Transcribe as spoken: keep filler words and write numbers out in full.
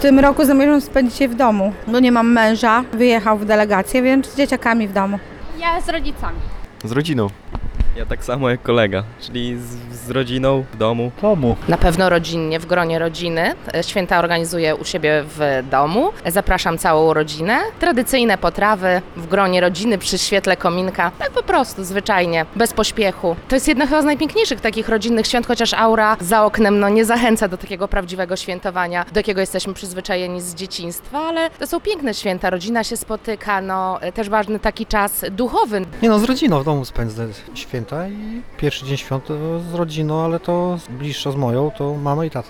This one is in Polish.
W tym roku zamierzam spędzić je w domu, bo nie mam męża, wyjechał w delegację, więc z dzieciakami w domu. Ja z rodzicami. Z rodziną. Ja tak samo jak kolega, czyli z, z rodziną w domu. Domu. Na pewno rodzinnie, w gronie rodziny. Święta organizuję u siebie w domu. Zapraszam całą rodzinę. Tradycyjne potrawy w gronie rodziny przy świetle kominka. Tak po prostu, zwyczajnie, bez pośpiechu. To jest jedno chyba z najpiękniejszych takich rodzinnych świąt, chociaż aura za oknem no, nie zachęca do takiego prawdziwego świętowania, do jakiego jesteśmy przyzwyczajeni z dzieciństwa, ale to są piękne święta. Rodzina się spotyka, no też ważny taki czas duchowy. Nie no, z rodziną w domu spędzę święta i pierwszy dzień świąt to z rodziną, ale to bliższa z moją, to mama i tata.